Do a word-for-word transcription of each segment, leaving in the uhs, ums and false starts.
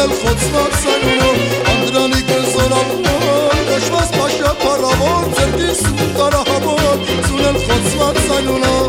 Suնել խոցված սայնունով Անդրանիկ են զորավոր Կաշված պաշա պարավոր Ձերտին սուտ տարահավոր Suնել խոցված սայնունով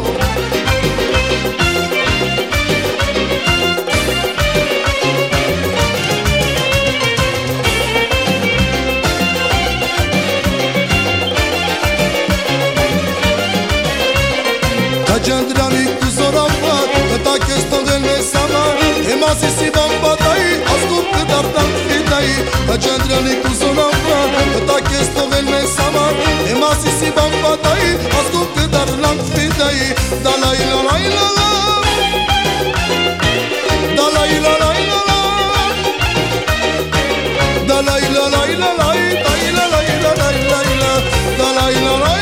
Ջանդրանիկ ու զորավոր Կտակ ես տողել մեզ համար Հեմասիսի բամբատայի Ասկուպ կդարտան ֆիդայի Ջանդրանիկ ու զորավոր Կտակ ես տողել մեզ համար Հեմասիսի բամբատայի Ասկուպ կդարտան ֆիդայի Դալայ լալայ լալա Դալայ լալայ լալա Դալայ լալայ լալայ Դալայ լալայ լալայ Դալայ լալայ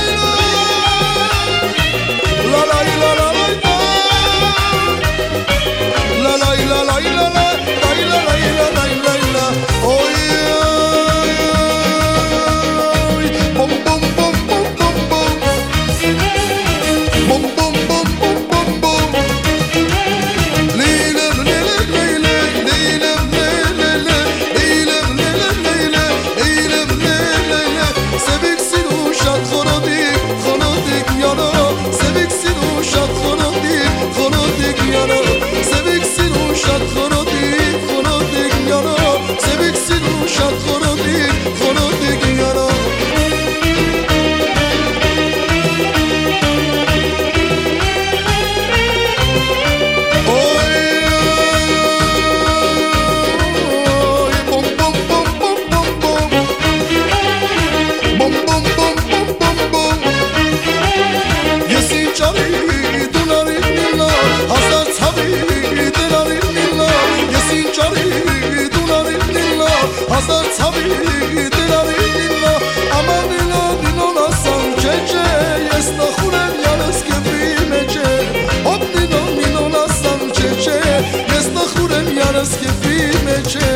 Hazar çavi dırarı dinla Aman dilo dilo nasam çeçe Yesna xurem yarız kefi meçe Hop dilo dilo nasam çeçe Yesna xurem yarız kefi meçe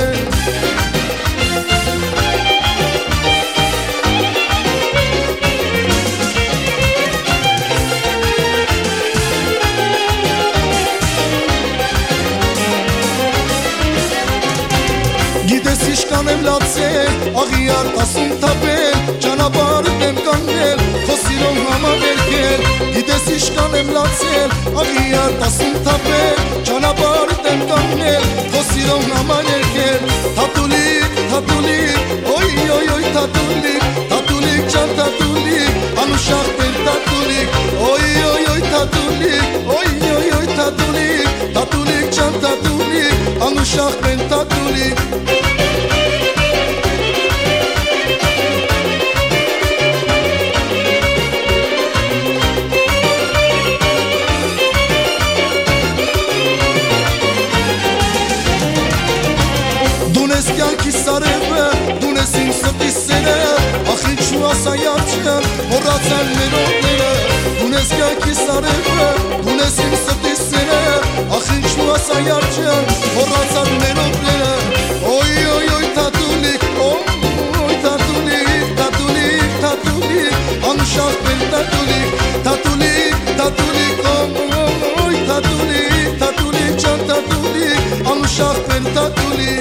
Կանեմ լացել, աղիար տասում թապել Ճանապարհդ եմ կանգնել, քո սիրուն համավերքել Գիտես ինչ կանեմ լացել, աղիար տասում թապել Ճանապարհդ եմ կանգնել, քո սիրուն համավերքել Թատուլիկ, թատուլիկ, ոյ ոյ ոյ թատուլիկ Թատուլիկ ջան թատուլիկ, անուշախ տեր թատուլիկ Ոյ ոյ ոյ թատուլիկ, ոյ ոյ ոյ թատուլիկ Թատուլիկ ջան թատուլիկ, անուշախ տեր թատուլիկ Դունես իմ սրտի սերը Ախ ինչու ասայարջան Հորացան ներոտները Դունես կյանքի սարևը Դունես իմ սրտի սերը Ախ ինչու ասայարջան Հորացան ներոտները Ոյ ոյ ոյ թատուլիկ Ոյ թատուլիկ Թատուլիկ թատուլիկ Անուշախ բել թատուլիկ Թատուլիկ թատուլիկ Ոյ թատուլիկ Թատուլիկ ջան թատուլիկ Անուշախ բել թատուլիկ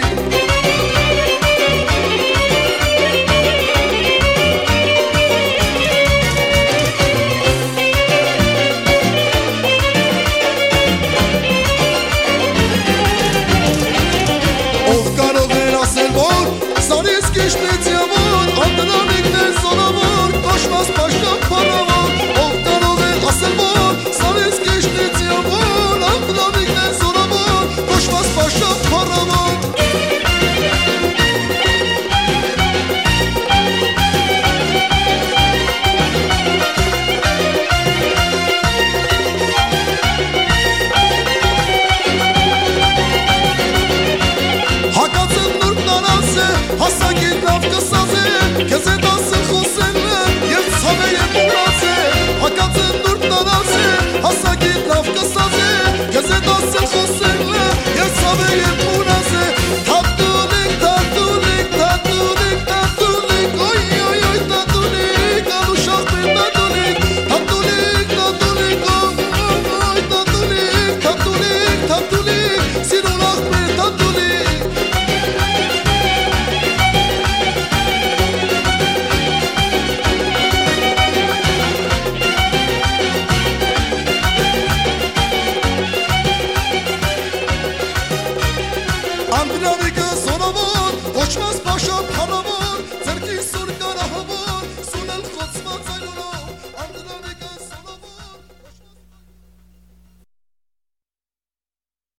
Tatuli Andrei